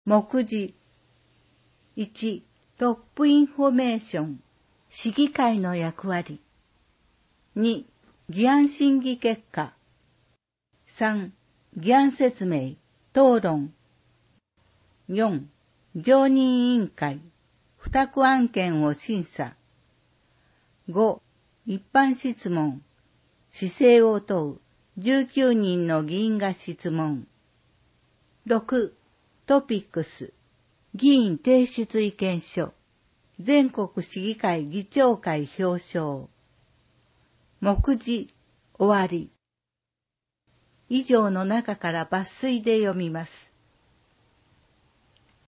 目次。1、トップインフォメーション、市議会の役割。2、議案審議結果。3、議案説明、討論。4、常任委員会、付託案件を審査。5、一般質問、姿勢を問う、19人の議員が質問。6、トピックス、議員提出意見書、全国市議会議長会表彰。目次、終わり。以上の中から抜粋で読みます。